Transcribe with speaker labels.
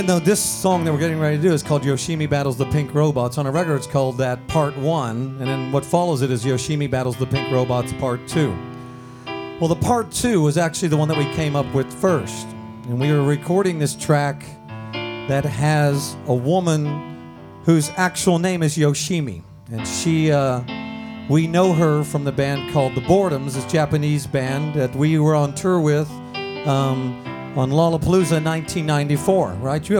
Speaker 1: No, this song that we're getting ready to do is called Yoshimi Battles the Pink Robots. On a record, it's called that Part 1, and then what follows it is Yoshimi Battles the Pink Robots Part 2. Well, the Part 2 was actually the one that we came up with first, and we were recording this track that has a woman whose actual name is Yoshimi, and we know her from the band called The Boredoms, this Japanese band that we were on tour with on Lollapalooza in 1994, right? You